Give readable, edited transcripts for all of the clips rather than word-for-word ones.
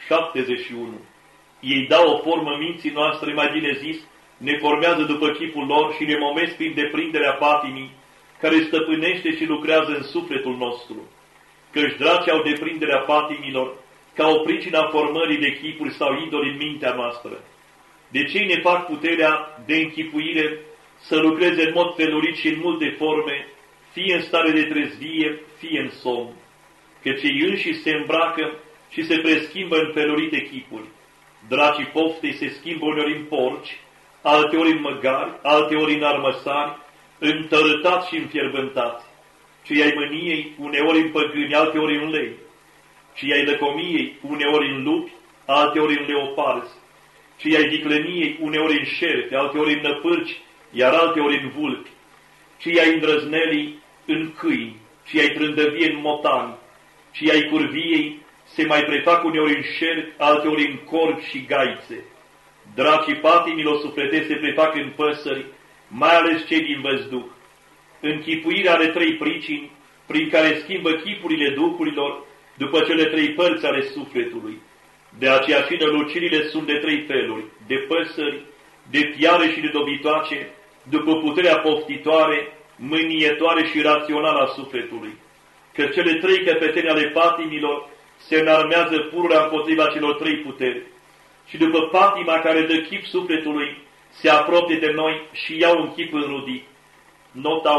71. Ei dau o formă minții noastre, mai bine zis, ne formează după chipul lor și ne momesc prin deprinderea patimii, care stăpânește și lucrează în sufletul nostru. Căci dracii au deprinderea patimilor ca o pricina formării de chipuri sau idoli în mintea noastră. De ce ne fac puterea de închipuire să lucreze în mod felurit și în multe forme, fie în stare de trezvie, fie în somn? Căci ei înșiși se îmbracă și se preschimbă în felurite chipuri. Dracii poftei se schimbă uneori în porci, alteori în măgari, alteori în armăsari, întărâtați și înfierbântați. Cei ai mâniei, uneori în păgâni, alteori în lei. Cei ai lăcomiei, uneori în lupi, alteori în leoparzi. Cei ai vicleniei, uneori în șerpi, alteori în năpârci, iar alteori în vulpi. Cei ai îndrăznelii, în câini, cei ai trândăviei în motani. Cei ai curviei se mai prefac uneori în șerpi, alteori în corbi și gaițe. Dracii patimilor sufletești se prefac în păsări, mai ales cei din văzduh. Închipuirea are trei pricini, prin care schimbă chipurile duhurilor după cele trei părți ale sufletului. De aceea și nălucirile sunt de trei feluri, de păsări, de fiare și de dobitoace, după puterea poftitoare, mânietoare și rațională a sufletului. Că cele trei căpeteni ale patimilor se înarmează pururea împotriva celor trei puteri. Și după patima care dă chip sufletului, se apropie de noi și iau un chip înrudit. Nota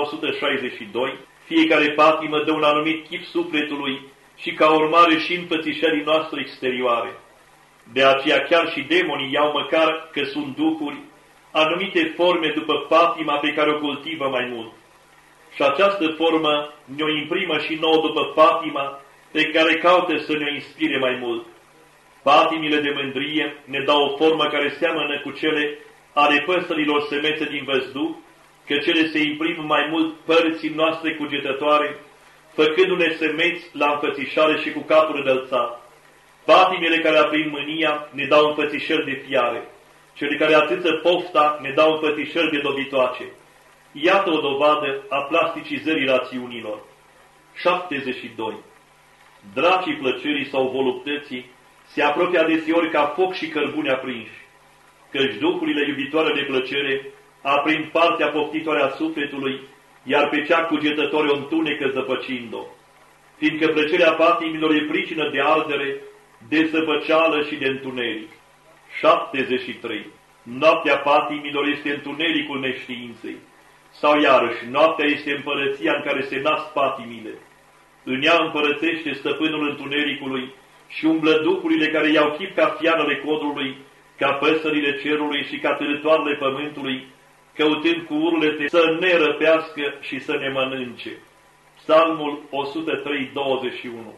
162. Fiecare patimă dă un anumit chip sufletului și ca urmare și înfățișării noastre exterioare. De aceea chiar și demonii iau, măcar că sunt duhuri, anumite forme după patima pe care o cultivă mai mult. Și această formă ne-o imprimă și nouă după patima pe care caută să ne-o inspire mai mult. Patimile de mândrie ne dau o formă care seamănă cu cele ale păsărilor semețe din văzduh, că cele se imprim mai mult părții noastre cugetătoare, făcându-ne semeți la înfățișare și cu capul înălțat. Patimile care aprind mânia ne dau înfățișări de fiare, cele care atâță pofta ne dau înfățișări de dobitoace. Iată o dovadă a plasticizării rațiunilor. 72. Dracii plăcerii sau voluptății se apropie adeseori ca foc și cărbuni aprinși, căci duhurile iubitoare de plăcere aprind partea poftitoare a sufletului, iar pe cea cugetătoare o întunecă zăpăcind-o. Fiindcă plăcerea patimilor e pricină de ardere, de zăpăceală și de întuneric. 73. Noaptea patimilor este întunericul neștiinței, sau iarăși, noaptea este împărăția în care se nasc patimile. În ea împărățește stăpânul întunericului și umblă duhurile care iau chip ca fiarele codrului, ca păsările cerului și ca târătoarele pământului, căutând cu urlete să ne răpească și să ne mănânce. Psalmul 103:21.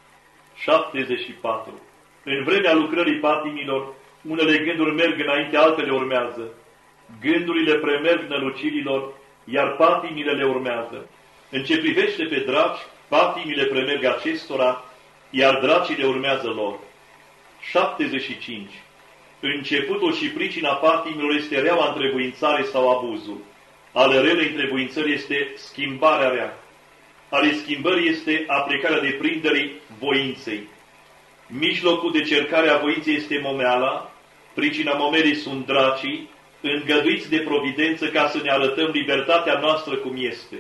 74. În vremea lucrării patimilor, unele gânduri merg înainte, altele urmează. Gândurile premerg nălucirilor, iar patimile le urmează. În ce privește pe draci, patimile premerg acestora, iar dracii le urmează lor. 75. Începutul și pricina patimilor este reaua întrebuințare sau abuzul. Ale relei întrebuințări este schimbarea rea. Ale schimbării este aplicarea deprinderii voinței. Mijlocul de cercare a voinței este momeala, pricina momelii sunt dracii, îngăduiți de providență ca să ne arătăm libertatea noastră cum este.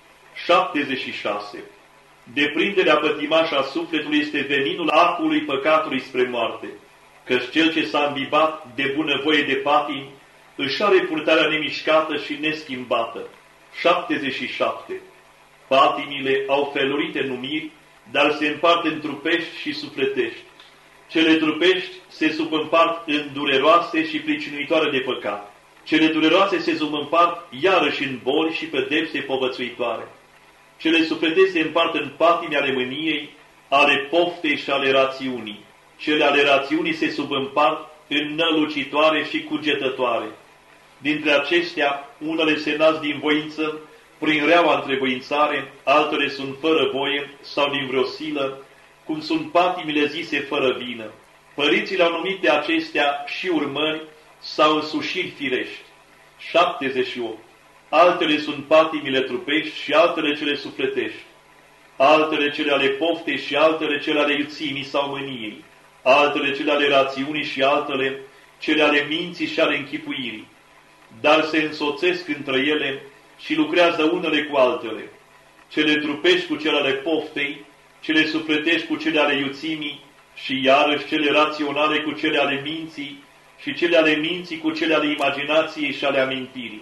76. Deprinderea pătimașă a sufletului este veninul acului păcatului spre moarte, căci cel ce s-a îmbibat de bunăvoie de patimi își are purtarea nemișcată și neschimbată. 77. Patimile au felurite numiri, dar se împart în trupești și sufletești. Cele trupești se subîmpart în dureroase și pricinuitoare de păcat. Cele dureroase se subîmpart iarăși în boli și pedepse povățuitoare. Cele sufletești se împart în patimi ale mâniei, ale poftei și ale rațiunii. Cele ale rațiunii se subîmpart în nălucitoare și cugetătoare. Dintre acestea, unele se nasc din voință, prin reaua întrebuințare, altele sunt fără voie sau din vreo silă, cum sunt patimile zise fără vină. Părinții le-au numit de acestea și urmări sau însușiri firești. 78. Altele sunt patimile trupești și altele cele sufletești. Altele cele ale poftei și altele cele ale iuțimii sau mâniei. altele cele ale rațiunii și altele cele ale minții și ale închipuirii, dar se însoțesc între ele și lucrează unele cu altele, cele trupești cu cele ale poftei, cele sufletești cu cele ale iuțimii și iarăși cele raționale cu cele ale minții și cele ale minții cu cele ale imaginației și ale amintirii.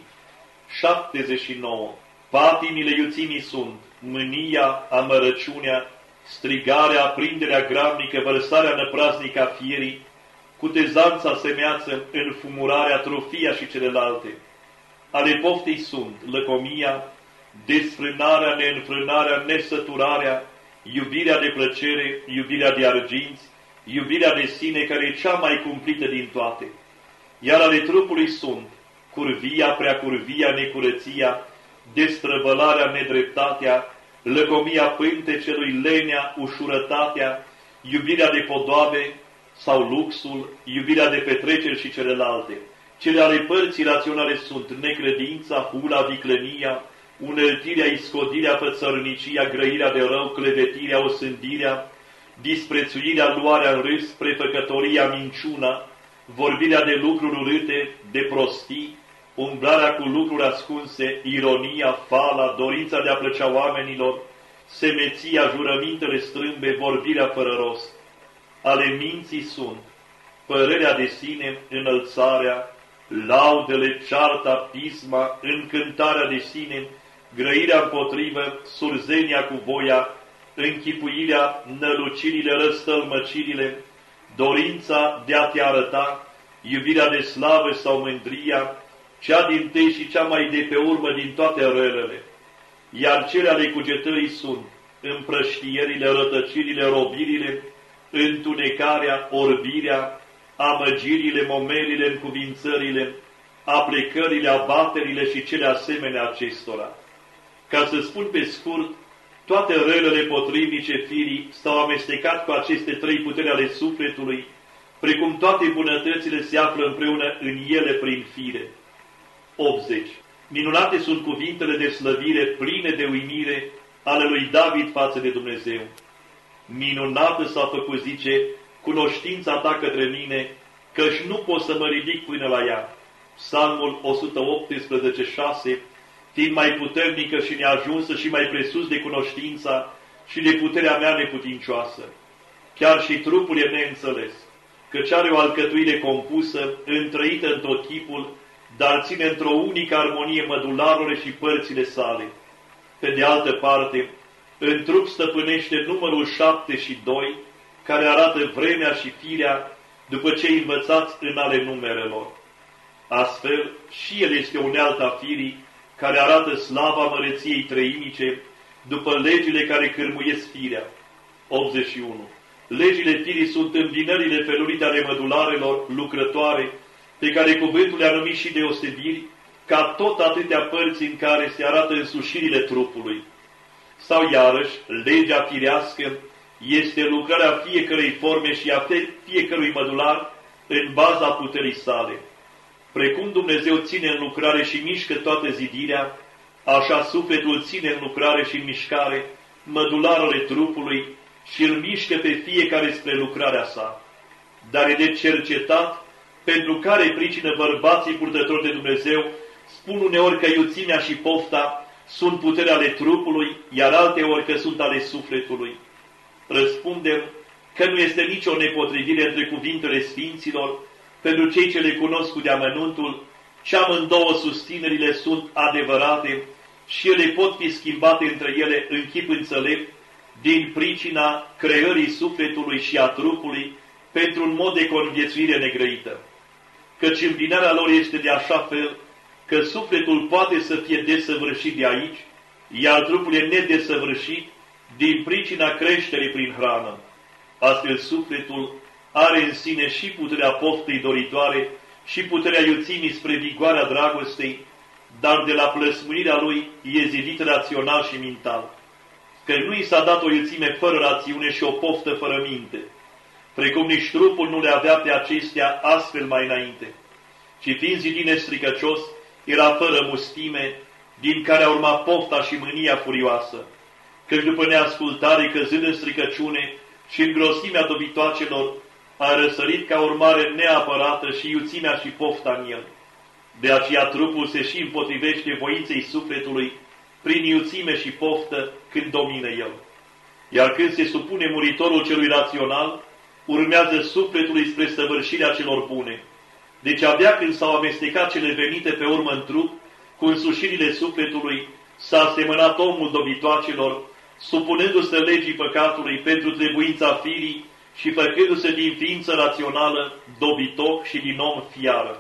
79. Patimile iuțimii sunt mânia, amărăciunea, strigarea, aprinderea gramnică, vărsarea năpraznică a fierii, cutezanța semeață, înfumurarea, trofia și celelalte. Ale poftei sunt lăcomia, desfrânarea, neînfrânarea, nesăturarea, iubirea de plăcere, iubirea de arginți, iubirea de sine, care e cea mai cumplită din toate. Iar ale trupului sunt curvia, preacurvia, necurăția, destrăvălarea, nedreptatea, lăcomia pântecelui, lenea, ușurătatea, iubirea de podoabe sau luxul, iubirea de petreceri și celelalte. Cele ale părții raționale sunt necredința, hula, viclenia, uneltirea, iscodirea, fățărnicia, grăirea de rău, clevetirea, osândirea, disprețuirea, luarea în râs, prefăcătoria, minciuna, vorbirea de lucruri urâte, de prostii, umblarea cu lucruri ascunse, ironia, fala, dorința de a plăcea oamenilor, semeția, jurămintele strâmbe, vorbirea fără rost. Ale minții sunt părerea de sine, înălțarea, laudele, cearta, pisma, încântarea de sine, grăirea împotrivă, surzenia cu voia, închipuirea, nălucirile, răstălmăcirile, dorința de a te arăta, iubirea de slavă sau mândria, cea dintâi și cea mai de pe urmă din toate relele. Iar cele ale cugetării sunt împrăștierile, rătăcirile, robirile, întunecarea, orbirea, amăgirile, momelile, încuvințările, aplecările, abaterile și cele asemenea acestora. Ca să spun pe scurt, toate relele potrivnice firii s-au amestecat cu aceste trei puteri ale sufletului, precum toate bunătățile se află împreună în ele prin fire. 80. Minunate sunt cuvintele de slăvire, pline de uimire, ale lui David față de Dumnezeu. Minunată s-a făcut, zice, cunoștința ta către mine, căci nu pot să mă ridic până la ea. Psalmul 118:6, fiind mai puternică și neajunsă și mai presus de cunoștința și de puterea mea neputincioasă. Chiar și trupul e neînțeles, căci are o alcătuire compusă, întrăită în tot chipul, dar ține într-o unică armonie mădularurile și părțile sale. Pe de altă parte, în trup stăpânește numărul 7 și 2, care arată vremea și firea după ce învățați în ale numerelor. Astfel, și el este unealta firii, care arată slava măreției treimice, după legile care cârmuiesc firea. 81. Legile firii sunt îmbinările felurite ale mădularelor lucrătoare, pe care cuvântul le-a numit și deosebiri, ca tot atâtea părți în care se arată însușirile trupului. Sau iarăși, legea firească este lucrarea fiecărei forme și a fiecărui mădular în baza puterii sale. Precum Dumnezeu ține în lucrare și mișcă toată zidirea, așa sufletul ține în lucrare și în mișcare mădularele trupului și îl mișcă pe fiecare spre lucrarea sa. Dar e de cercetat pentru care pricină bărbații purtători de Dumnezeu spun uneori că iuțimea și pofta sunt puterea ale trupului, iar alteori că sunt ale sufletului. Răspundem că nu este nicio nepotrivire între cuvintele Sfinților, pentru cei ce le cunosc cu deamănuntul, ci amândouă susținerile sunt adevărate și ele pot fi schimbate între ele în chip înțelept, din pricina creării sufletului și a trupului, pentru un mod de conviețuire negrăită. Căci îmbinarea lor este de așa fel că sufletul poate să fie desăvârșit de aici, iar trupul e nedesăvârșit din pricina creșterii prin hrană. Astfel sufletul are în sine și puterea poftei doritoare și puterea iuțimii spre vigoarea dragostei, dar de la plăsmuirea lui e zidit rațional și mental. Că nu i s-a dat o iuțime fără rațiune și o poftă fără minte, precum nici trupul nu le avea pe acestea astfel mai înainte, ci fiind zidit nestricăcios, era fără mustime, din care a urmat pofta și mânia furioasă, căci după neascultare, căzând în stricăciune și în grosimea dobitoacelor, a răsărit ca urmare neapărată și iuțimea și pofta în el. De aceea trupul se și împotrivește voinței sufletului prin iuțime și poftă când domină el. Iar când se supune muritorul celui rațional, urmează sufletului spre săvârșirea celor bune. Deci abia când s-au amestecat cele venite pe urmă în trup, cu însușirile sufletului, s-a asemănat omul dobitoacelor, supunându-se legii păcatului pentru trebuința firii și făcându-se din ființă rațională dobitoc și din om fiară.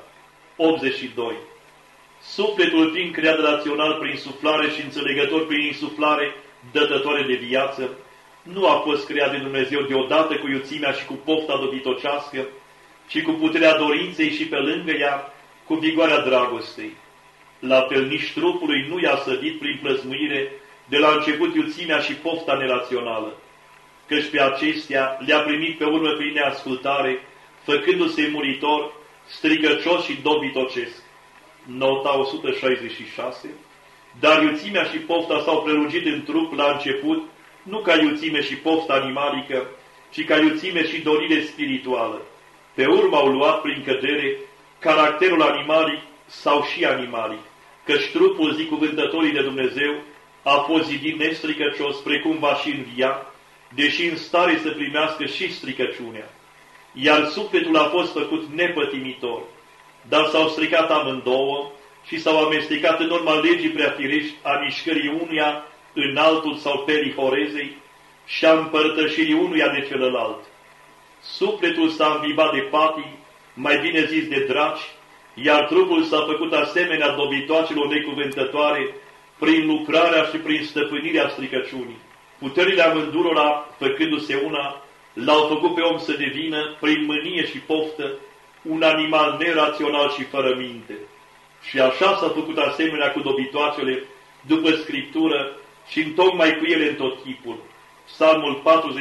82. Sufletul fiind creat rațional prin suflare și înțelegător prin insuflare dătătoare de viață, nu a fost creat de Dumnezeu deodată cu iuțimea și cu pofta dobitocească, ci cu puterea dorinței și pe lângă ea cu vigoarea dragostei. La fel nici trupului nu i-a sădit prin plăsmuire de la început iuțimea și pofta nerațională, căci pe acestea le-a primit pe urmă prin neascultare, făcându-se muritor, strigăcios și dobitocesc. Nota 166. Dar iuțimea și pofta s-au prelungit în trup la început, nu ca iuțime și pofta animalică, ci ca iuțime și dorire spirituală. Pe urmă au luat prin cădere caracterul animalic sau și animalic, căci trupul, zic cuvântătorii de Dumnezeu, a fost zidit nestricăcios, precum va și învia, deși în stare să primească și stricăciunea. Iar sufletul a fost făcut nepătimitor, dar s-au stricat amândouă și s-au amestecat în urma legii preafirești a mișcării unuia în altul sau perihorezei și a împărtășirii unuia de celălalt. Sufletul s-a învibat de patii, mai bine zis de draci, iar trupul s-a făcut asemenea dobitoacelor necuvântătoare prin lucrarea și prin stăpânirea stricăciunii. Puterile amândurora, făcându-se una, l-au făcut pe om să devină, prin mânie și poftă, un animal nerațional și fără minte. Și așa s-a făcut asemenea cu dobitoacele, după Scriptură, și întocmai cu ele în tot chipul. Psalmul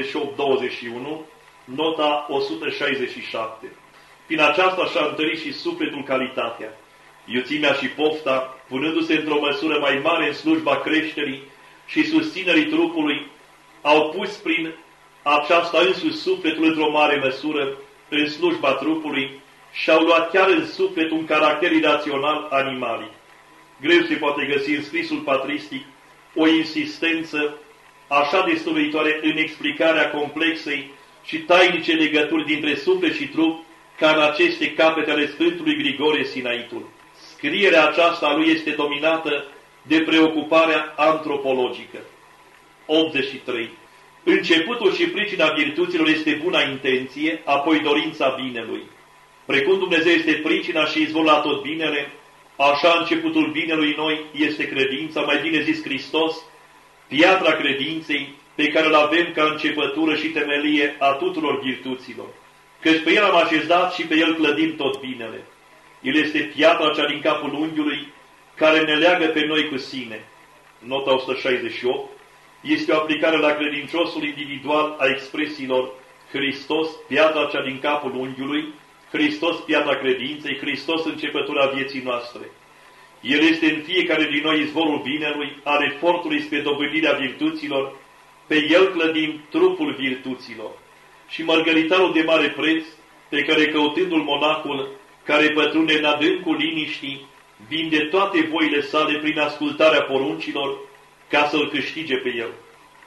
48:21, nota 167. Prin aceasta și-a întărit și sufletul calitatea, iuțimea și pofta, punându-se într-o măsură mai mare în slujba creșterii și susținerii trupului, au pus prin aceasta însuși sufletul într-o mare măsură în slujba trupului și au luat chiar în suflet un caracter irațional animalic. Greu se poate găsi în scrisul patristic o insistență așa destăvăitoare în explicarea complexei și tainice legături dintre suflet și trup ca în aceste capete ale Sfântului Grigore Sinaitul. Scrierea aceasta a lui este dominată de preocuparea antropologică. 83. Începutul și pricina virtuților este buna intenție, apoi dorința binelui. Precum Dumnezeu este pricina și izvorul la tot binele, așa începutul binelui noi este credința, mai bine zis Hristos, piatra credinței pe care îl avem ca începătură și temelie a tuturor virtuților. Căci pe el am așezat și pe el clădim tot binele. El este piatra cea din capul unghiului care ne leagă pe noi cu sine. Nota 168 este o aplicare la credinciosul individual a expresiilor Hristos, piatra cea din capul unghiului, Hristos, piatra credinței, Hristos, începătura vieții noastre. El este în fiecare din noi izvorul binelui, al efortului spre dobândirea virtuților, pe el clădim trupul virtuților. Și mărgăritarul de mare preț, pe care căutându-l monacul, care pătrunde în adâncul liniștii, vinde toate voile sale prin ascultarea poruncilor, ca să-l câștige pe el.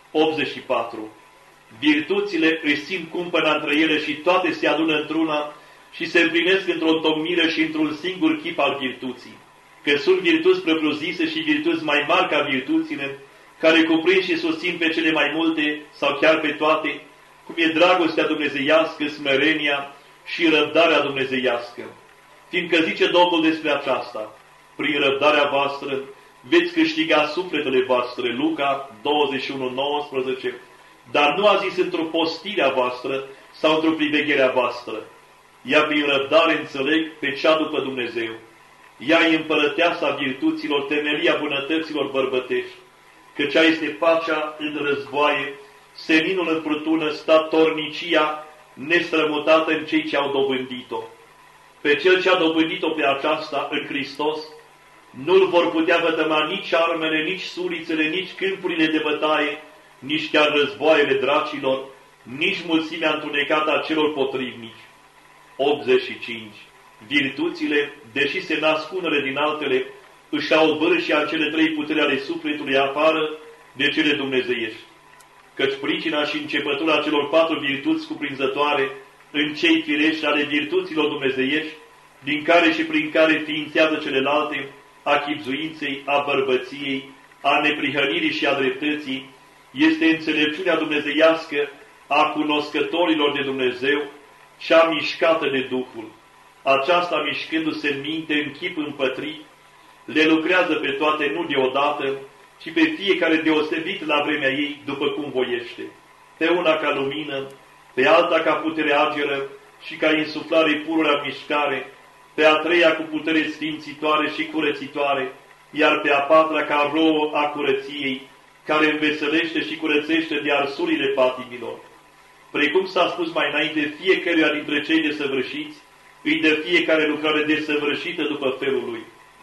84. Virtuțile își țin cumpăna între ele și toate se adună într-una și se împlinesc într-o întocmire și într-un singur chip al virtuții. Că sunt virtuți propriu-zise și virtuți mai mari ca virtuțile, care cuprind și susțin pe cele mai multe sau chiar pe toate, cum e dragostea dumnezeiască, smerenia și răbdarea dumnezeiască. Fiindcă zice Domnul despre aceasta, prin răbdarea voastră veți câștiga sufletele voastre, Luca 21:19, dar nu a zis într-o postirea voastră sau într-o privegherea voastră. Ea prin răbdare înțeleg pe cea după Dumnezeu. Ea e împărăteasa virtuților, temelia bunătăților bărbătești, că cea este pacea în războaie, seninul în furtună, statornicia nestrămutată în cei ce au dobândit-o. Pe cel ce a dobândit-o pe aceasta în Hristos, nu-l vor putea vătăma nici armele, nici sulițele, nici câmpurile de bătaie, nici chiar războaiele dracilor, nici mulțimea întunecată a celor potrivnici. 85. Virtuțile, deși se nasc unele din altele, își au vârșia în cele trei puteri ale sufletului afară de cele dumnezeiești. Căci pricina și începătura celor patru virtuți cuprinzătoare în cei firești ale virtuților dumnezeiești, din care și prin care ființează celelalte, a chibzuinței, a bărbăției, a neprihănirii și a dreptății, este înțelepciunea dumnezeiască a cunoscătorilor de Dumnezeu, cea mișcată de Duhul. Aceasta, mișcându-se în minte, în chip împătrit, le lucrează pe toate nu deodată, ci pe fiecare deosebit la vremea ei, după cum voiește. Pe una ca lumină, pe alta ca putere ageră și ca insuflare pururea mișcare, pe a treia cu putere sfințitoare și curățitoare, iar pe a patra ca rouă a curăției, care înveselește și curățește de arsurile patimilor. Precum s-a spus mai înainte, fiecăruia dintre cei desăvârșiți îi dă fiecare lucrare desăvârșită după felul lui.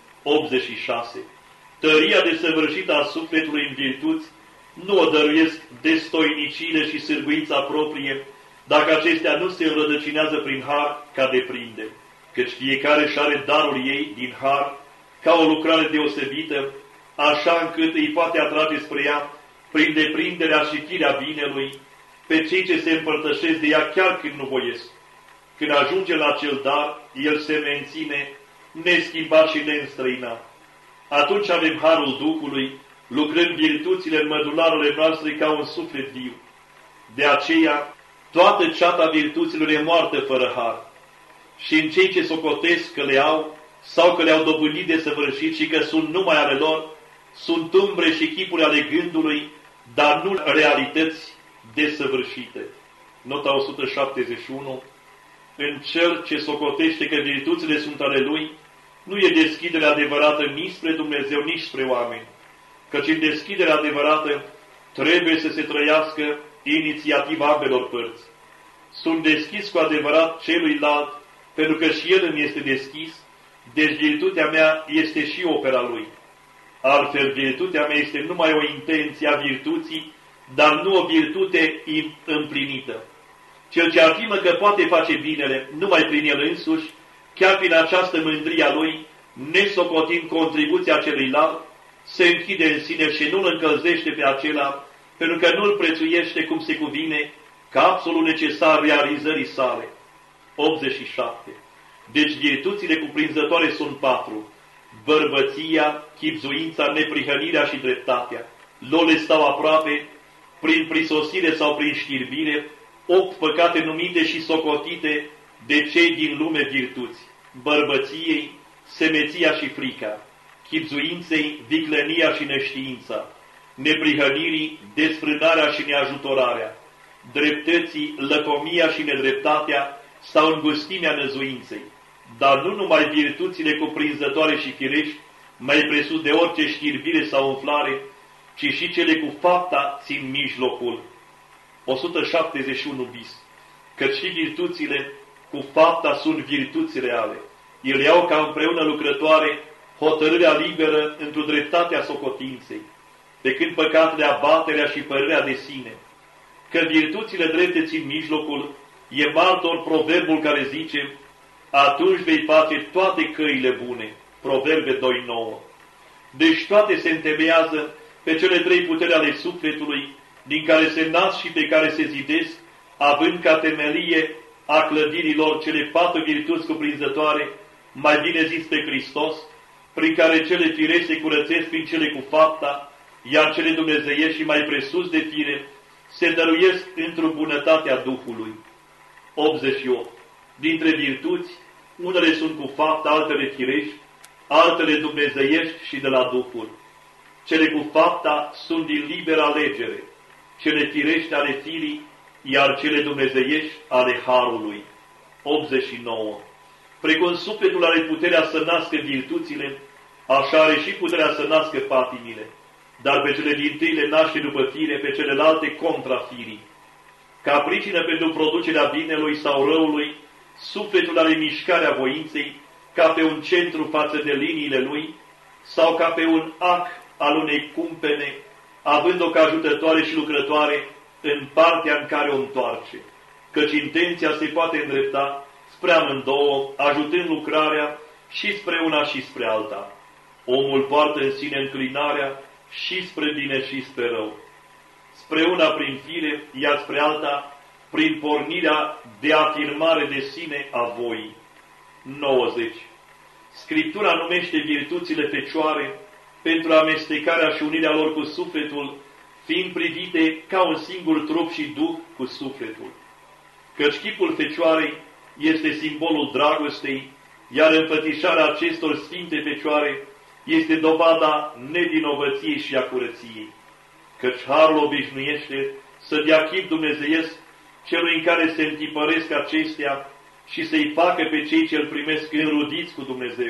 86. Tăria desăvârșită a sufletului în virtuți nu o dăruiesc destoinicile și sârguința proprie, dacă acestea nu se înrădăcinează prin har ca deprinde, căci fiecare își are darul ei din har, ca o lucrare deosebită, așa încât îi poate atrage spre ea, prin deprinderea și firea binelui, pe cei ce se împărtășesc de ea chiar când nu voiesc. Când ajunge la acel dar, el se menține neschimbat și neînstrăinat. Atunci avem harul Duhului, lucrând virtuțile în mădularele noastre ca un suflet viu. De aceea, toată ceata virtuților e moartă fără har. Și în cei ce socotesc că le au, sau că le-au dobândit de săvârșit și că sunt numai ale lor, sunt umbre și chipuri ale gândului, dar nu realități desăvârșite. Nota 171. În cel ce socotește că virtuțile sunt ale lui, nu e deschiderea adevărată nici spre Dumnezeu, nici spre oameni. Căci în deschiderea adevărată trebuie să se trăiască inițiativa ambelor părți. Sunt deschis cu adevărat celuilalt, pentru că și el îmi este deschis, deci virtutea mea este și opera lui. Altfel, virtutea mea este numai o intenție a virtuții, dar nu o virtute împlinită. Cel ce afirmă că poate face binele numai prin el însuși, chiar prin această mândrie a lui, nesocotind contribuția celuilalt, se închide în sine și nu îl încălzește pe acela, pentru că nu îl prețuiește cum se cuvine, ca absolut necesar realizării sale. 87. Deci virtuțile cuprinzătoare sunt patru: bărbăția, chibzuința, neprihănirea și dreptatea. Lor le stau aproape, prin prisosire sau prin știrbire, 8 păcate numite și socotite de cei din lume virtuți: bărbăției, semeția și frica, chibzuinței, viclenia și neștiința, neprihănirii, desfrânarea și neajutorarea, dreptății, lăcomia și nedreptatea sau îngustimea năzuinței, dar nu numai virtuțile cuprinzătoare și firești, mai presus de orice știrbire sau umflare, ci și cele cu fapta țin mijlocul. 171 bis. Căci și virtuțile cu fapta sunt virtuți reale. Ele iau ca împreună lucrătoare hotărârea liberă într-o dreptatea socotinței, pe când păcatele abaterea și părerea de sine. Că virtuțile drepte țin mijlocul, e martor proverbul care zice: atunci vei face toate căile bune. Proverbe 2:9. Deci toate se întemeiază pe cele trei puteri ale sufletului, din care se nasc și pe care se zidesc, având ca temelie a clădirilor cele patru virtuți cuprinzătoare, mai bine zis pe Hristos, prin care cele firești se curățesc prin cele cu fapta, iar cele dumnezeiești și mai presus de fire se dăruiesc într-o bunătatea Duhului. 88. Dintre virtuți, unele sunt cu fapta, altele firești, altele dumnezeiești și de la Duhul. Cele cu fapta sunt din liberă alegere, cele firești ale firii, iar cele dumnezeiești ale harului. 89. Precum sufletul are puterea să nască virtuțile, așa are și puterea să nască patimile, dar pe cele dintâi le naște după fire, pe celelalte contra firii. Ca pricină pentru producerea binelui sau răului, sufletul are mișcarea voinței, ca pe un centru față de liniile lui, sau ca pe un ac al unei cumpene, având-o ca ajutătoare și lucrătoare în partea în care o întoarce, căci intenția se poate îndrepta spre amândouă, ajutând lucrarea și spre una și spre alta. Omul poartă în sine înclinarea și spre bine și spre rău. Spre una prin fire, iar spre alta prin pornirea de afirmare de sine a voii. 90. Scriptura numește virtuțile fecioare pentru amestecarea și unirea lor cu sufletul, fiind privite ca un singur trup și duh cu sufletul. Căci chipul fecioarei este simbolul dragostei, iar înfățișarea acestor sfinte fecioare este dovada nevinovăției și a curăției. Căci harul obișnuiește să dea chip dumnezeiesc celui în care se întipăresc acestea și să-i facă pe cei ce îl primesc înrudiți cu Dumnezeu.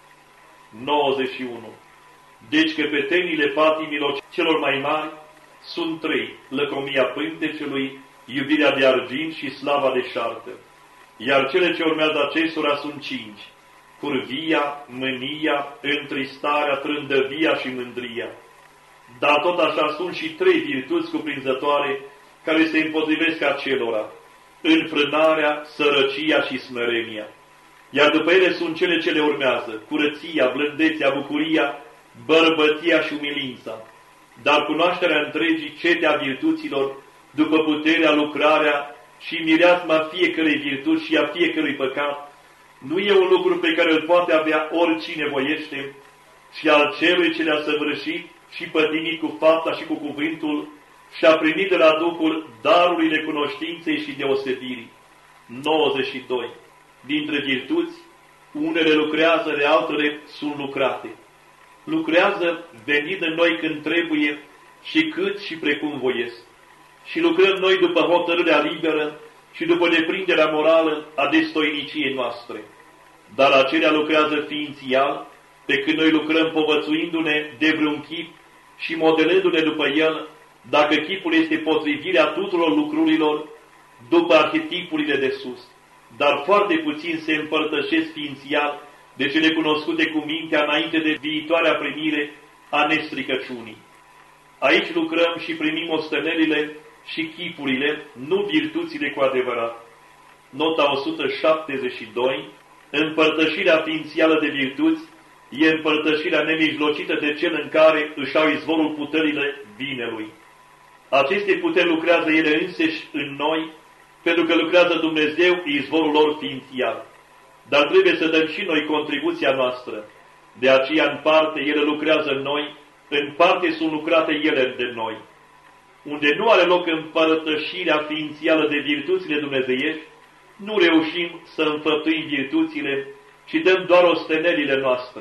91. Deci căpetenile patimilor celor mai mari sunt 3, lăcomia pântecelui, iubirea de argint și slava de șartă. Iar cele ce urmează acestora sunt 5, curvia, mânia, întristarea, trândăvia și mândria. Dar tot așa sunt și 3 virtuți cuprinzătoare care se împotrivesc acelora: înfrânarea, sărăcia și smerenia. Iar după ele sunt cele ce le urmează: curăția, blândețea, bucuria, bărbăția și umilința. Dar cunoașterea întregii cetea virtuților, după puterea, lucrarea și mireasma fiecărei virtuți și a fiecărui păcat, nu e un lucru pe care îl poate avea oricine voiește, și al celui ce le-a săvârșit și pătimit cu fapta și cu cuvântul și a primit de la Duhul darurile cunoștinței și deosebirii. 92. Dintre virtuți, unele lucrează, de altele sunt lucrate. Lucrează venind în noi când trebuie și cât și precum voiesc. Și lucrăm noi după hotărârea liberă și după deprinderea morală a destoiniciei noastre. Dar acelea lucrează ființial, pe când noi lucrăm povățuindu-ne de vreun chip și modelându-ne după el, dacă chipul este potrivirea tuturor lucrurilor după arhetipurile de sus. Dar foarte puțin se împărtășesc ființial de cele cunoscute cu mintea înainte de viitoarea primire a nestricăciunii. Aici lucrăm și primim ostenelile și chipurile, nu virtuțile cu adevărat. Nota 172. Împărtășirea ființială de virtuți e împărtășirea nemijlocită de cel în care își au izvorul puterile binelui. Aceste puteri lucrează ele înseși în noi, pentru că lucrează Dumnezeu, izvorul lor ființial. Dar trebuie să dăm și noi contribuția noastră. De aceea, în parte, ele lucrează în noi, în parte sunt lucrate ele de noi. Unde nu are loc împărtășirea ființială de virtuțile dumnezeiești, nu reușim să înfăptuim virtuțile, ci dăm doar ostenelile noastre.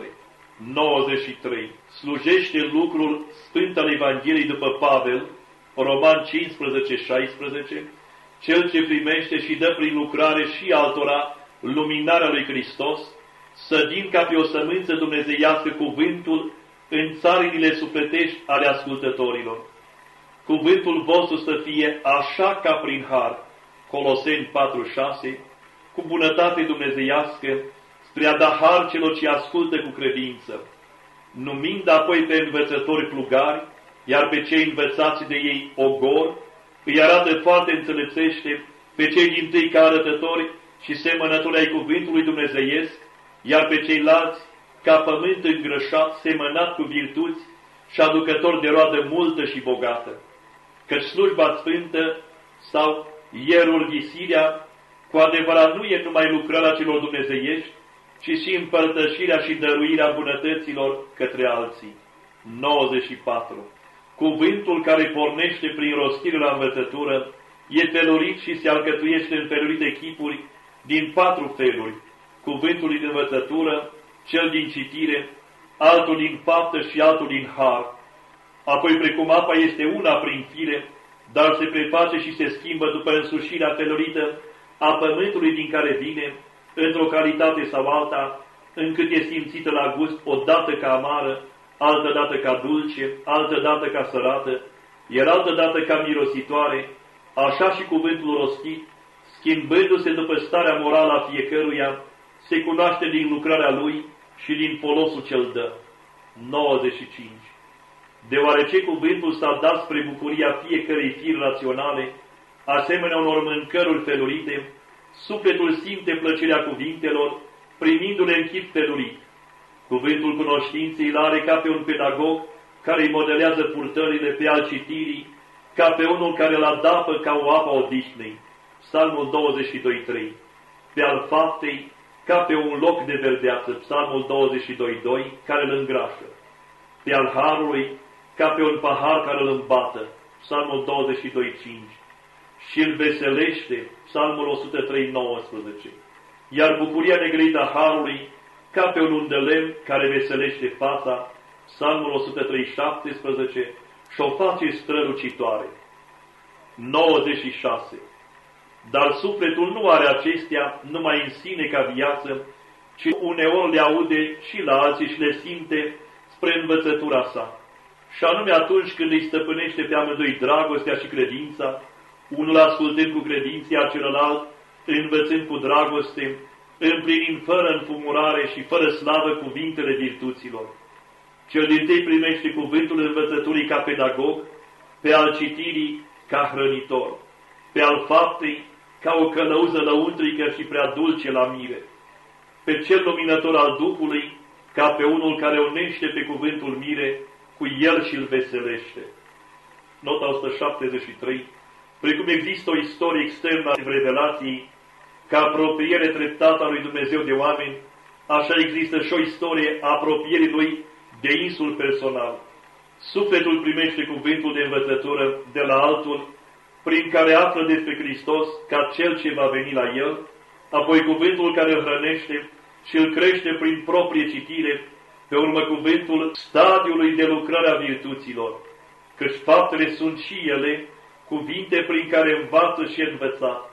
93. Slujește lucrul sfânt al Evangheliei după Pavel, Roman 15:16, cel ce primește și dă prin lucrare și altora luminarea lui Hristos, sădind ca pe o sămânță dumnezeiască cuvântul în țarinile sufletești ale ascultătorilor. Cuvântul vostru să fie așa ca prin har, Coloseni 4:6, cu bunătate dumnezeiască, spre a da har celor ce ascultă cu credință, numind apoi pe învățători plugari, iar pe cei învățați de ei ogor, îi arată foarte înțelepțește pe cei dintâi ca arătători și semănători ai cuvântului dumnezeiesc, iar pe ceilalți ca pământ îngrășat, semănat cu virtuți și aducător de roadă multă și bogată. Căci slujba sfântă sau ierurghisirea cu adevărat nu e numai lucrarea celor dumnezeiești, ci și împărtășirea și dăruirea bunătăților către alții. 94. Cuvântul care pornește prin rostirea la învățătură e felurit și se alcătuiește în felurite chipuri din 4 feluri: cuvântul din învățătură, cel din citire, altul din faptă și altul din har. Apoi, precum apa este una prin fire, dar se preface și se schimbă după însușirea felurită a pământului din care vine, într-o calitate sau alta, încât e simțită la gust odată ca amară, altă dată ca dulce, altă dată ca sărată, iar altă dată ca mirositoare, așa și cuvântul rostit, schimbându-se după starea morală a fiecăruia, se cunoaște din lucrarea lui și din folosul ce-l dă. 95. deoarece cuvântul s-a dat spre bucuria fiecărei firi raționale, asemenea unor mâncăruri felurite, sufletul simte plăcerea cuvintelor, primindu-le în chip felurit. Cuvântul cunoștinței îl are ca pe un pedagog care îi modelează purtările, pe al citirii, ca pe unul care îl adapă ca o apă odihnei. Psalmul 22:3. Pe al faptei, ca pe un loc de verdeață. Psalmul 22:2, care îl îngrașă. Pe al harului, ca pe un pahar care îl îmbată. Psalmul 22:5. Și îl veselește. Psalmul 103:19. Iar bucuria negrăită a harului, ca pe un undelemn care veselește fața. Psalmul 103:17, și o face strălucitoare. 96. Dar sufletul nu are acestea numai în sine ca viață, ci uneori le aude și la alții și le simte spre învățătura sa. Și anume atunci când îi stăpânește pe amândoi dragostea și credința, unul ascultând cu credința, celălalt învățând cu dragoste, împlinind fără înfumurare și fără slavă cuvintele virtuților. Cel dintâi primește cuvântul învățăturii ca pedagog, pe al citirii ca hrănitor, pe al faptei ca o călăuză lăuntrică și prea dulce la mire, pe cel luminător al Duhului ca pe unul care unește pe cuvântul mire, cu el și îl veselește. Nota 173. Precum există o istorie externă a revelației ca apropiere treptată a lui Dumnezeu de oameni, așa există și o istorie a apropierii lui de insul personal. Sufletul primește cuvântul de învățătură de la altul, prin care află despre Hristos ca Cel ce va veni la el, apoi cuvântul care îl hrănește și îl crește prin proprie citire, pe urmă cuvântul stadiului de lucrare a virtuților, căci faptele sunt și ele cuvinte prin care învață și învățat.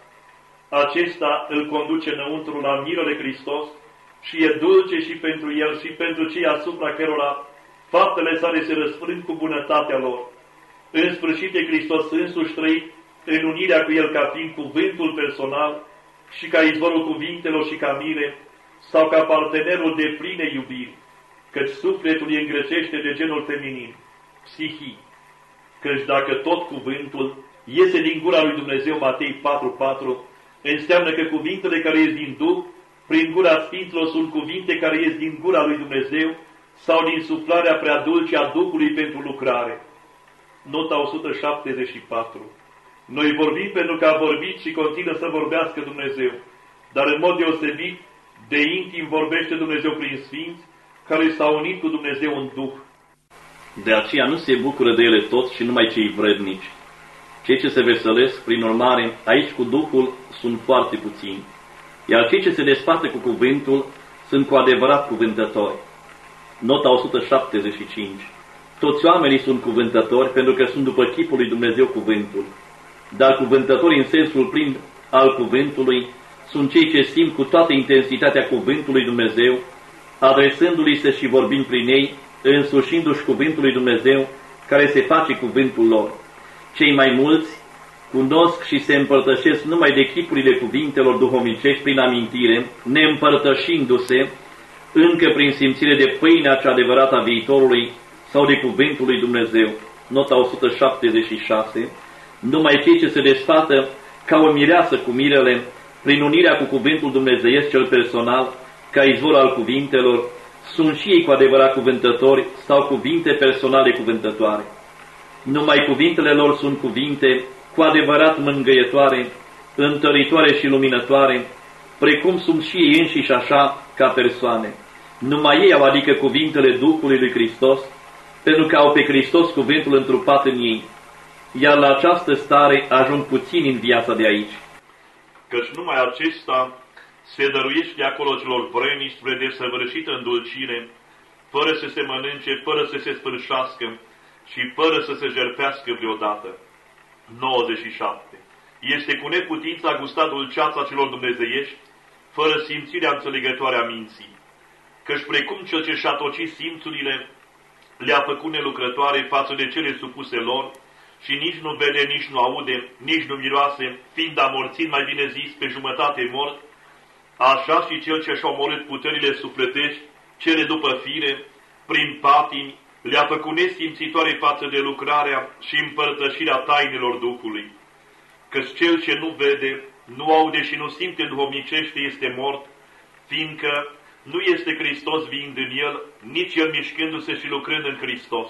Acesta îl conduce înăuntru la mirele Hristos și e dulce și pentru el și pentru cei asupra cărora faptele sale se răsfrâng cu bunătatea lor. În sfârșit e Hristos însuși trăit în unirea cu el ca fiind cuvântul personal și ca izvorul cuvintelor și ca mire, sau ca partenerul de pline iubiri, căci sufletul îi îngrecește de genul feminin, psihii, căci dacă tot cuvântul iese din gura lui Dumnezeu, Matei 4:4, înseamnă că cuvintele care ies din Duh, prin gura Sfinților, sunt cuvinte care ies din gura lui Dumnezeu sau din suflarea prea dulce a Duhului pentru lucrare. Nota 174. Noi vorbim pentru că a vorbit și continuă să vorbească Dumnezeu, dar în mod deosebit, de intim vorbește Dumnezeu prin Sfinți, care s-au unit cu Dumnezeu în Duh. De aceea nu se bucură de ele toți și numai cei vrednici. Cei ce se veselesc, prin urmare, aici cu Duhul sunt foarte puțini, iar cei ce se desparte cu cuvântul sunt cu adevărat cuvântători. Nota 175. Toți oamenii sunt cuvântători pentru că sunt după chipul lui Dumnezeu cuvântul, dar cuvântătorii în sensul plin al cuvântului sunt cei ce simt cu toată intensitatea cuvântului Dumnezeu, adresându-li se și vorbind prin ei, însușindu-și cuvântul lui Dumnezeu, care se face cuvântul lor. Cei mai mulți cunosc și se împărtășesc numai de chipurile cuvintelor duhovnicești prin amintire, neîmpărtășindu-se încă prin simțire de pâinea cea adevărată a viitorului sau de cuvântul lui Dumnezeu. Nota 176. Numai cei ce se desfată ca o mireasă cu mirele, prin unirea cu cuvântul dumnezeiesc cel personal, ca izvor al cuvintelor, sunt și ei cu adevărat cuvântători sau cuvinte personale cuvântătoare. Numai cuvintele lor sunt cuvinte cu adevărat mângâietoare, întăritoare și luminătoare, precum sunt și ei înșiși așa ca persoane. Numai ei au adică cuvintele Duhului lui Hristos, pentru că au pe Hristos cuvântul întrupat în ei, iar la această stare ajung puțini în viața de aici. Căci numai acesta se dăruiește acolo celor vrenici spre desăvârșită îndulcire, fără să se mănânce, fără să se sfârșească și fără să se jertfească vreodată. 97. Este cu neputință a gusta dulceața celor dumnezeiești, fără simțirea înțelegătoare a minții. Căci precum cel ce și-a tocit simțurile, le-a făcut nelucrătoare față de cele supuse lor, și nici nu vede, nici nu aude, nici nu miroase, fiind amorțit, mai bine zis, pe jumătate mort, așa și cel ce și-a omorât puterile sufletești, cele după fire, prin patimi, le-a făcut nesimțitoare față de lucrarea și împărtășirea tainelor Duhului. Căci cel ce nu vede, nu aude și nu simte duhovnicește este mort, fiindcă nu este Hristos viind în el, nici el mișcându-se și lucrând în Hristos.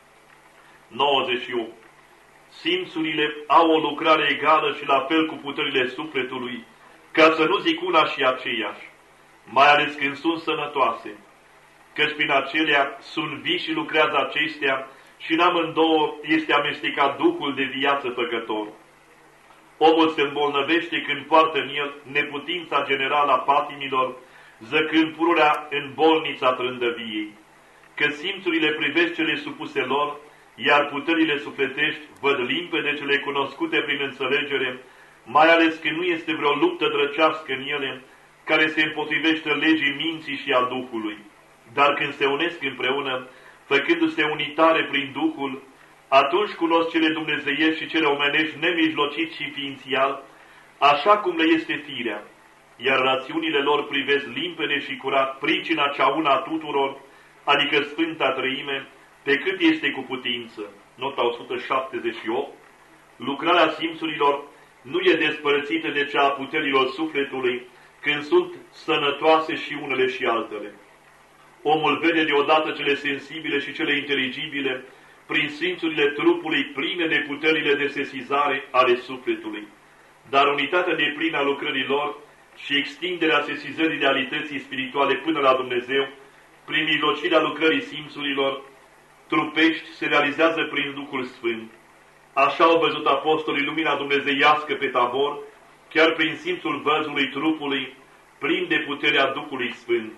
98. Simțurile au o lucrare egală și la fel cu puterile sufletului, ca să nu zic una și aceeași, mai ales când sunt sănătoase, căci prin acelea sunt vii și lucrează acestea și în amândouă este amestecat Duhul de viață făcător. Omul se îmbolnăvește când poartă în el neputința generală a patimilor, zăcând pururea în bolnița trândăviei, că simțurile privesc cele supuse lor, iar puterile sufletești văd limpede cele cunoscute prin înțelegere, mai ales când nu este vreo luptă drăcească în ele, care se împotrivește legii minții și a Duhului. Dar când se unesc împreună, făcându-se unitare prin Duhul, atunci cunosc cele dumnezeiești și cele omenești nemijlocit și ființial, așa cum le este firea, iar rațiunile lor privesc limpede și curat pricina cea una a tuturor, adică Sfânta Treime, pe cât este cu putință. Nota 178. Lucrarea simțurilor nu e despărțită de cea a puterilor sufletului, când sunt sănătoase și unele și altele. Omul vede deodată cele sensibile și cele inteligibile prin simțurile trupului pline de puterile de sesizare ale sufletului. Dar unitatea deplină a lucrărilor și extinderea sesizării realității spirituale până la Dumnezeu, prin mijlocirea lucrării simțurilor trupești, se realizează prin Duhul Sfânt. Așa au văzut apostolii lumina dumnezeiască pe Tabor, chiar prin simțul văzului trupului, plin de puterea Duhului Sfânt.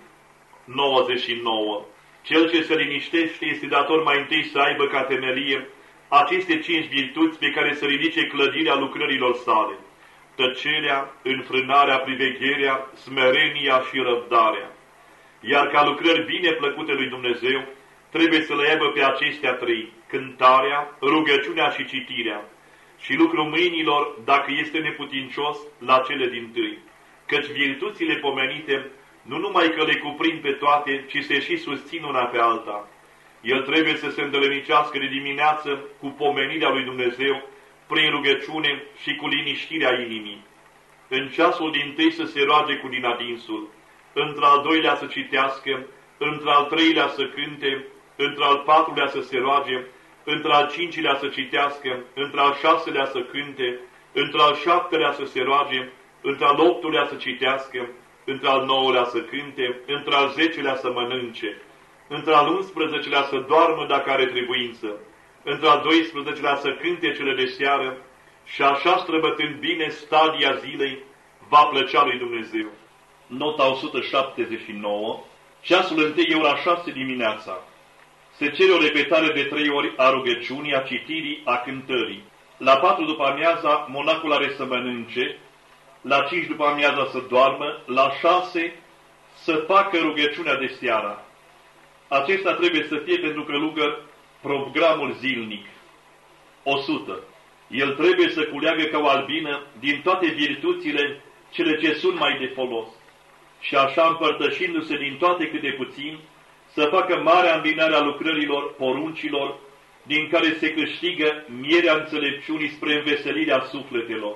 99. Cel ce se liniștește este dator mai întâi să aibă ca temelie aceste 5 virtuți pe care să ridice clădirea lucrărilor sale: tăcerea, înfrânarea, privegherea, smerenia și răbdarea. Iar ca lucrări bine plăcute lui Dumnezeu, trebuie să le aibă pe acestea 3: cântarea, rugăciunea și citirea, și lucrul mâinilor, dacă este neputincios, la cele dintâi. Căci virtuțile pomenite nu numai că le cuprind pe toate, ci se și susțin una pe alta. El trebuie să se îndălănicească de dimineață cu pomenirea lui Dumnezeu, prin rugăciune și cu liniștirea inimii. În ceasul dintâi să se roage cu din adinsul, într-al doilea să citească, într-al treilea să cânte, într-al patrulea să se roage, într-al cincilea să citească, într-al șaselea să cânte, într-al șaptelea să se roage, într-al optulea să citească, într-al nouălea să cânte, într-al zecelea să mănânce, într-al 11-lea să doarmă dacă are trebuință, într-al 12-lea să cânte cele de seară și așa străbătând bine stadia zilei, va plăcea lui Dumnezeu. Nota 179. Ceasul întâi e ora 6 dimineața. Se cere o repetare de 3 ori a rugăciunii, a citirii, a cântării. La 4 după amiaza, monacul are să mănânce, la 5 după amiaza să doarmă, la 6 să facă rugăciunea de seara. Acesta trebuie să fie pentru călugăr programul zilnic. 100. El trebuie să culeagă ca o albină din toate virtuțile cele ce sunt mai de folos și așa împărtășindu-se din toate câte puțin, să facă marea îmbinare a lucrărilor, poruncilor, din care se câștigă mierea înțelepciunii spre înveselirea sufletelor.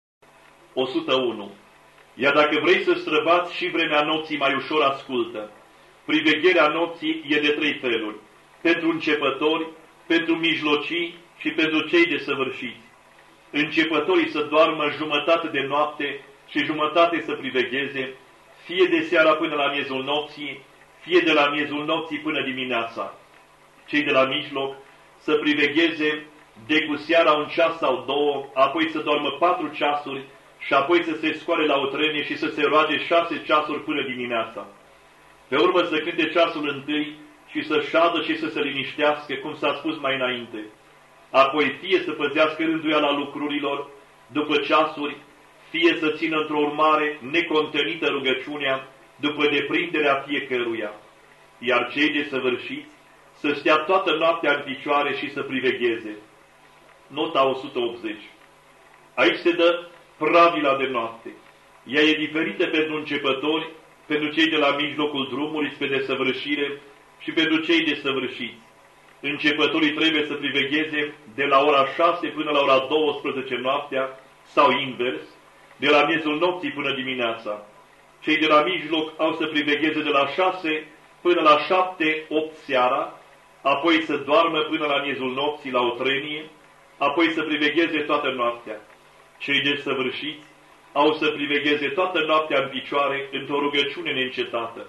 101. Iar dacă vrei să străbați și vremea nopții mai ușor, ascultă. Privegherea nopții e de 3 feluri: pentru începători, pentru mijlocii și pentru cei desăvârșiți. Începătorii să doarmă jumătate de noapte și jumătate să privegheze, fie de seara până la miezul nopții, fie de la miezul nopții până dimineața. Cei de la mijloc să privegheze de cu seara 1 ceas sau 2, apoi să doarmă 4 ceasuri și apoi să se scoale la o trenie și să se roage 6 ceasuri până dimineața. Pe urmă să cânte ceasul întâi și să șadă și să se liniștească, cum s-a spus mai înainte. Apoi fie să păzească rânduiala lucrurilor după ceasuri, fie să țină într-o urmare necontenită rugăciunea după deprinderea fiecăruia. Iar cei desăvârșiți să stea toată noaptea în picioare și să privegheze. Nota 180. Aici se dă pravila de noapte. Ea e diferită pentru începători, pentru cei de la mijlocul drumului spre desăvârșire și pentru cei desăvârșiți. începătorii trebuie să privegheze de la ora 6 până la ora 12 noaptea, sau invers, de la miezul nopții până dimineața. Cei de la mijloc au să privegheze de la 6 până la 7-8 seara, apoi să doarmă până la miezul nopții la o trenie, apoi să privegheze toată noaptea. Cei desăvârșiți au să privegheze toată noaptea în picioare într-o rugăciune neîncetată.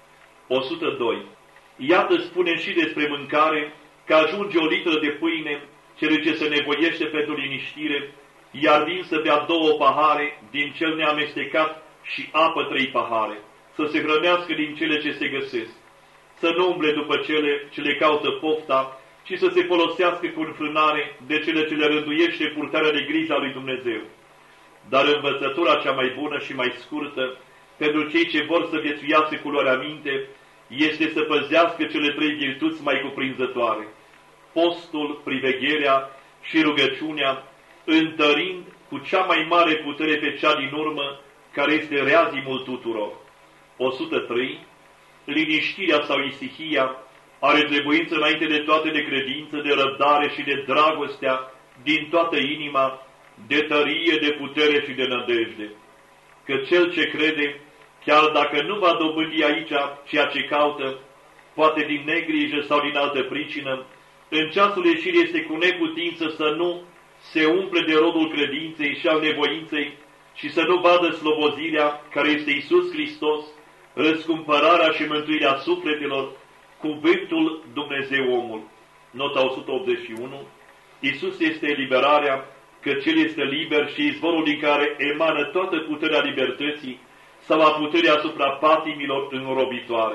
102. Iată spune și despre mâncare că ajunge o litră de pâine celui ce se nevoiește pentru liniștire, iar vin să bea 2 pahare din cel neamestecat și apă 3 pahare, să se hrănească din cele ce se găsesc, să nu umble după cele ce le caută pofta, ci să se folosească cu înfrânare de cele ce le rânduiește purtarea de grijă a lui Dumnezeu. Dar învățătura cea mai bună și mai scurtă, pentru cei ce vor să viețuiască cu luarea minte, este să păzească cele 3 virtuți mai cuprinzătoare: postul, privegherea și rugăciunea, întărind cu cea mai mare putere pe cea din urmă, care este reazimul tuturor. 103. Liniștirea sau isihia are trebuință înainte de toate de credință, de răbdare și de dragostea din toată inima, de tărie, de putere și de nădejde. Că cel ce crede, chiar dacă nu va dobândi aici ceea ce caută, poate din negrijă sau din altă pricină, în ceasul ieșirii este cu neputință să nu se umple de rodul credinței și al nevoinței și să nu vadă slobozirea care este Iisus Hristos, răscumpărarea și mântuirea sufletelor, cuvântul Dumnezeu omul. Nota 181. Iisus este eliberarea, că Cel este liber și izvorul din care emană toată puterea libertății sau a puterii asupra patimilor înrobitoare.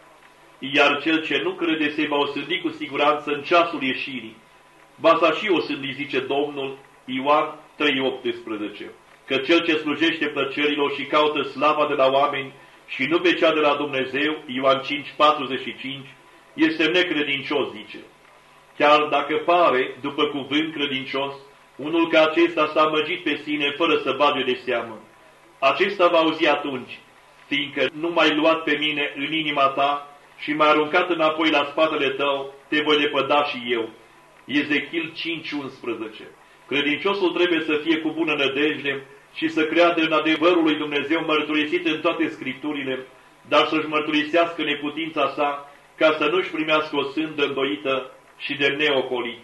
Iar cel ce nu crede se va osândi cu siguranță în ceasul ieșirii. Va sa și osândi, zice Domnul, Ioan 3,18, că cel ce slujește plăcerilor și caută slava de la oameni și nu pe cea de la Dumnezeu, Ioan 5,45, este necredincios, zice. Chiar dacă pare, după cuvânt credincios, unul ca acesta s-a amăgit pe sine fără să bage de seamă. Acesta va auzi atunci, fiindcă nu m-ai luat pe mine în inima ta și m-ai aruncat înapoi la spatele tău, te voi lepăda și eu. Ezechiel 5,11. Credinciosul trebuie să fie cu bună nădejde și să creadă în adevărul lui Dumnezeu mărturisit în toate Scripturile, dar să-și mărturisească neputința sa, ca să nu-și primească o sândă îndoită și de neocolit.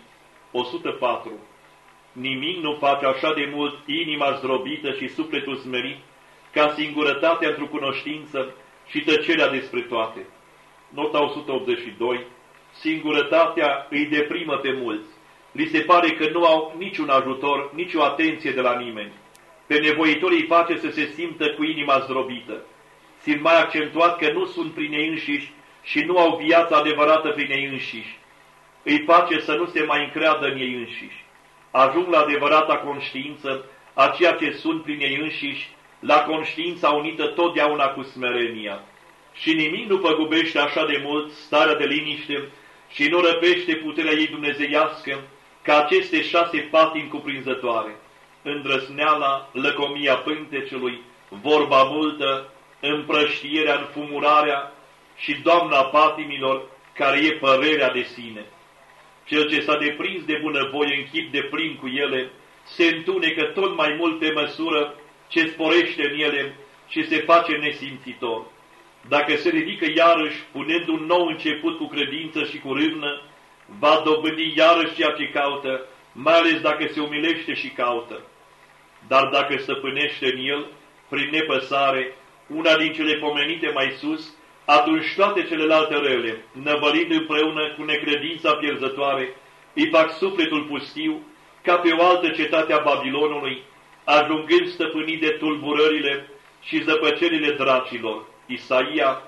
104. Nimic nu face așa de mult inima zdrobită și sufletul smerit, ca singurătatea într-o cunoștință și tăcerea despre toate. Nota 182. Singurătatea îi deprimă pe mulți. Li se pare că nu au niciun ajutor, nicio atenție de la nimeni. Pe nevoitorii îi face să se simtă cu inima zdrobită. Simt mai accentuat că nu sunt prin ei înșiși și nu au viața adevărată prin ei înșiși. Îi face să nu se mai încreadă în ei înșiși. Ajung la adevărata conștiință a ceea ce sunt prin ei înșiși, la conștiința unită totdeauna cu smerenia. Și nimic nu păgubește așa de mult starea de liniște și nu răpește puterea ei dumnezeiască ca aceste 6 patimi cuprinzătoare: îndrăsneala, lăcomia pântecelui, vorba multă, împrăștierea, înfumurarea și doamna patimilor, care e părerea de sine. Cel ce s-a deprins de bunăvoie în chip de plin cu ele, se întunecă tot mai mult pe măsură ce sporește în ele și se face nesimțitor. Dacă se ridică iarăși, punând un nou început cu credință și cu râvnă, va dobândi iarăși ceea ce caută, mai ales dacă se umilește și caută. Dar dacă stăpânește în el, prin nepăsare, una din cele pomenite mai sus, atunci toate celelalte rele, năvălind împreună cu necredința pierzătoare, îi fac sufletul pustiu, ca pe o altă cetate a Babilonului, ajungând stăpânit de tulburările și zăpăcerile dracilor. Isaia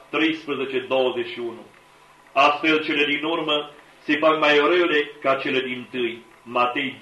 13:21. Astfel cele din urmă se fac mai rele ca cele din tâi. Matei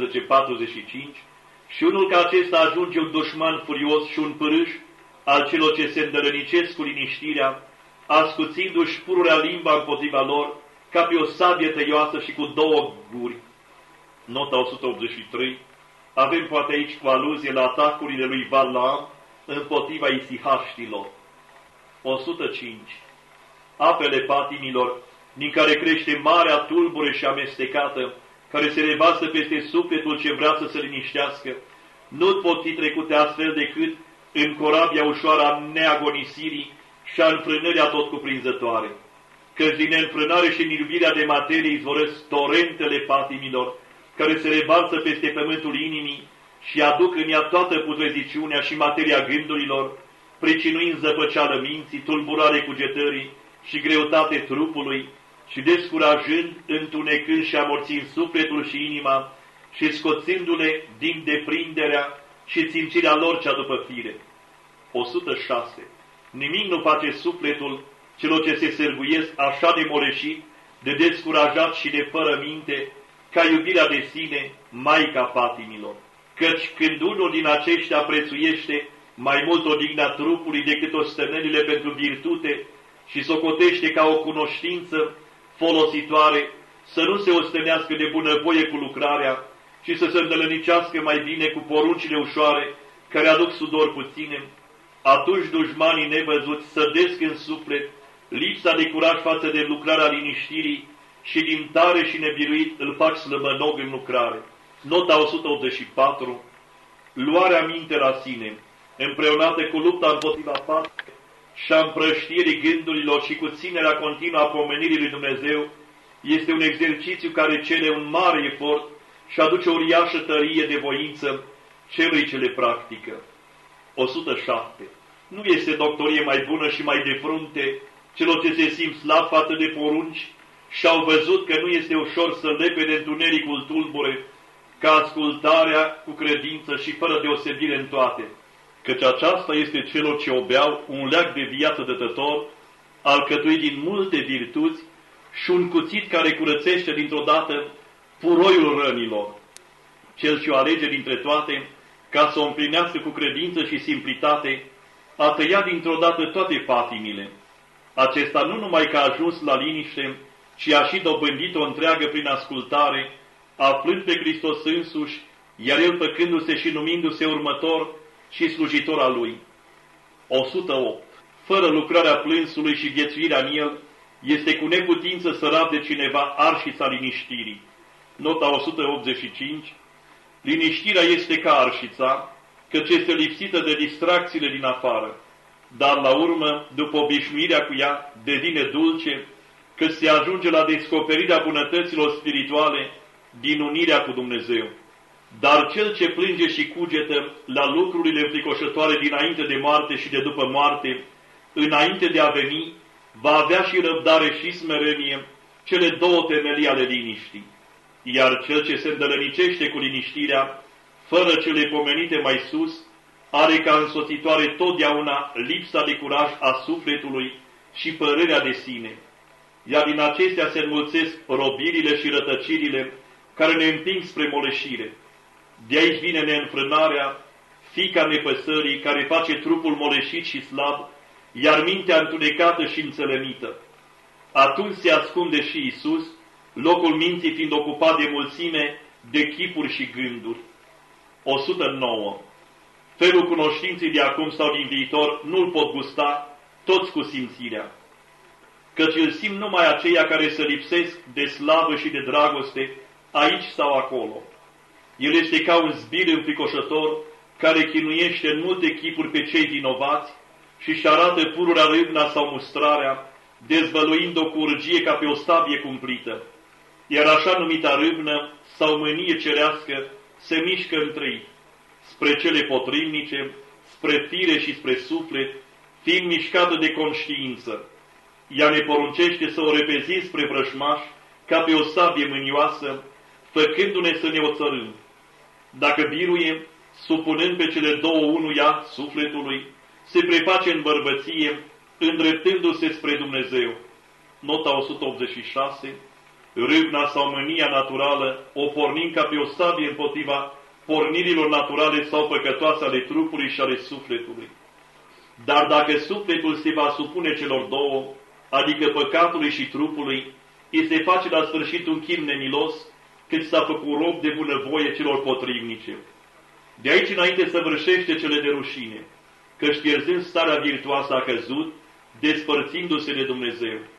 12:45. Și unul ca acesta ajunge un dușman furios și un pârâș al celor ce se îndărănicesc cu liniștirea, ascuțindu-și pururea limba împotriva lor, ca pe o sabie tăioasă și cu 2 guri. Nota 183. Avem poate aici cu aluzie la atacurile lui Balaam împotriva isihaștilor. 105. Apele patimilor din care crește marea tulbure și amestecată, care se revasă peste sufletul ce vrea să se liniștească, nu pot fi trecute astfel decât în corabia ușoară a neagonisirii și a înfrânării atotcuprinzătoare. Căci din neînfrânare și din iubirea de materie izvorăsc torentele patimilor, care se revarsă peste pământul inimii și aduc în ea toată putreziciunea și materia gândurilor, pricinuind zăpăceală minții, tulburare cugetării și greutate trupului, și descurajând, întunecând și amorțind sufletul și inima și scoțându-le din deprinderea și țințirea lor cea după fire. 106. Nimic nu face sufletul celor ce se sârguiesc așa de moleșit, de descurajat și de fără minte, ca iubirea de sine, maica patimilor. Căci când unul din aceștia prețuiește mai mult odihna trupului decât ostenelile pentru virtute și socotește ca o cunoștință folositoare, să nu se ostenească de bunăvoie cu lucrarea și să se îndălănicească mai bine cu poruncile ușoare care aduc sudor puține, atunci dușmanii nevăzuți sădesc în suflet lipsa de curaj față de lucrarea liniștirii și din tare și nebiruit îl fac slăbănog în lucrare. Nota 184. Luarea minte la sine, împreunată cu lupta împotriva patului și a împrăștirii gândurilor și cu ținerea continuă a pomenirii lui Dumnezeu, este un exercițiu care cere un mare efort și aduce o uriașă tărie de voință celui ce le practică. 107. Nu este doctorie mai bună și mai de frunte celor ce se simt slab față de porunci și au văzut că nu este ușor să lepe de întunericul tulbure, ca ascultarea cu credință și fără deosebire în toate, căci aceasta este celor ce obeau un leac de viață dătător, alcătuit din multe virtuți și un cuțit care curățește dintr-o dată puroiul rănilor. Cel ce o alege dintre toate, ca să o împlinească cu credință și simplitate, a tăiat dintr-o dată toate patimile. Acesta nu numai că a ajuns la liniște, ci a și dobândit-o întreagă prin ascultare, aflând pe Hristos însuși, iar El făcându-se și numindu-se următor și slujitor al Lui. 108. Fără lucrarea plânsului și viețuirea în el, este cu neputință să rabde cineva arșița liniștirii. Nota 185. Liniștirea este ca arșița, căci este lipsită de distracțiile din afară, dar la urmă, după obișnuirea cu ea, devine dulce, că se ajunge la descoperirea bunătăților spirituale din unirea cu Dumnezeu. Dar cel ce plânge și cugetă la lucrurile înfricoșătoare dinainte de moarte și de după moarte, înainte de a veni, va avea și răbdare și smerenie, cele două temelii ale liniștii. Iar cel ce se îndălănicește cu liniștirea, fără cele pomenite mai sus, are ca însoțitoare totdeauna lipsa de curaj a sufletului și părerea de sine. Iar din acestea se înmulțesc robirile și rătăcirile care ne împing spre moleșire. De aici vine neînfrânarea, fica nepăsării care face trupul moleșit și slab, iar mintea întunecată și înțelenită. Atunci se ascunde și Iisus, locul minții fiind ocupat de mulțime de chipuri și gânduri. 109. Felul cunoștinței de acum sau din viitor nu-l pot gusta toți cu simțirea, căci îl simt numai aceia care se lipsesc de slavă și de dragoste aici sau acolo. El este ca un zbir înfricoșător care chinuiește în multe chipuri pe cei vinovați și își arată pururea râvna sau mustrarea, dezvăluind-o cu urgie ca pe o sabie cumplită. Iar așa numita râvnă sau mânie cerească se mișcă între spre cele potrivnice, spre fire și spre suflet, fiind mișcată de conștiință. Ea ne poruncește să o repezim spre vrășmaș ca pe o sabie mânioasă, făcându-ne să ne oțărâm. Dacă biruie, supunând pe cele două unuia sufletului, se preface în bărbăție, îndreptându-se spre Dumnezeu. Nota 186. Râvna sau mânia naturală, o pornim ca pe o sabie împotriva pornirilor naturale sau păcătoase ale trupului și ale sufletului. Dar dacă sufletul se va supune celor două, adică păcatului și trupului, îi se face la sfârșit un chin nemilos, cât s-a făcut rob de bunăvoie celor potrivnice. De aici înainte săvârșește cele de rușine, căci pierzând starea virtuoasă a căzut, despărțindu-se de Dumnezeu.